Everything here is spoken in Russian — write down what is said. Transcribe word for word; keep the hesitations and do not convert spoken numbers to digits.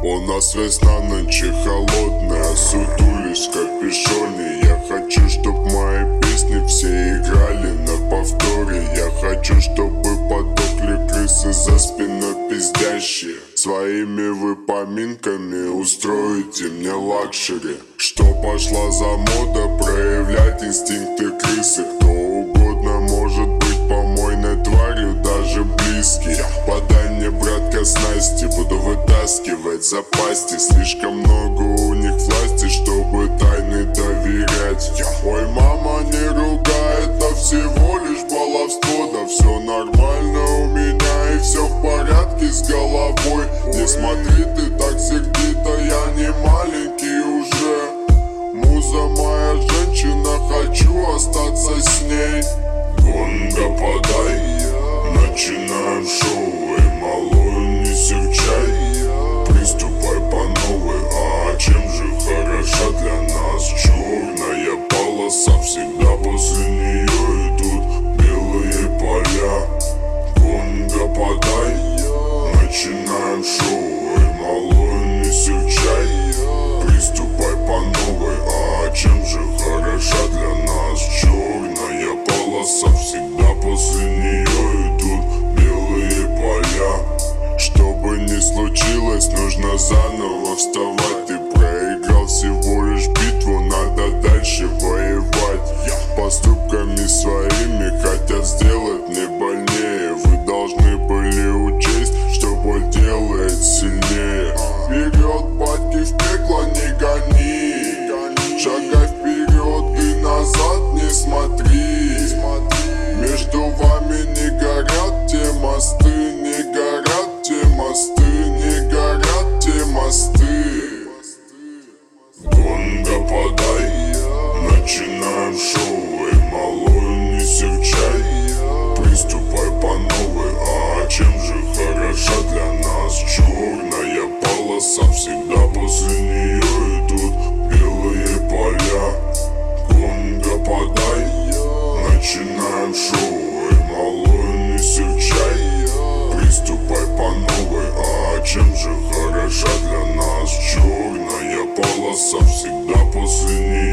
У нас весна нынче холодная, сутулись в капюшоне. Я хочу, чтоб мои песни все играли на повторе. Я хочу, чтобы подохли крысы за спиной пиздящие. Своими вы поминками устроите мне лакшери. Что пошла за мода проявлять инстинкты крысы? Кто угодно может быть помойной тварью, даже близкий. Подай мне, братка, снасти, буду вытаскивать за пасти. Слишком много у них власти, чтобы тайны доверять. Ой, мама, не ругай, это всего лишь баловство. Да все нормально у меня и все в порядке с головой. Не смотри ты так сердито, я не маленький уже. Муза моя женщина, хочу остаться с ней. Гонга подай, начинаем шоу. Эй, малой, не серчай, приступай по новой. А чем же хороша для нас черная полоса? Всегда после нее идут белые поля. Гонга подай, начинаем шоу. Эй, малой, не серчай, приступай по новой. А чем же хороша для нас черная полоса? Всегда после нее идут белые поля. Что бы ни случилось, нужно заново вставать. Ты проиграл всего лишь битву, надо дальше воевать. Поступками своими хотят сделать мне больнее. Вы должны были учесть, что боль делает сильнее. Вперед, батьки, в пекло не гони. Шагай вперед и назад не смотри. Между вами не горят те мосты, не горят те мосты, не горят те мосты. Гонга подай, начинаем шоу. Эй, малой, не серчай, приступай по новой. А чем же хороша для нас черная полоса? Всегда после нее идут белые поля. Гонга подай, начинаем шоу. Эй, малой, не серчай, приступай по новой. А чем же хороша для нас черная полоса? Всегда после нее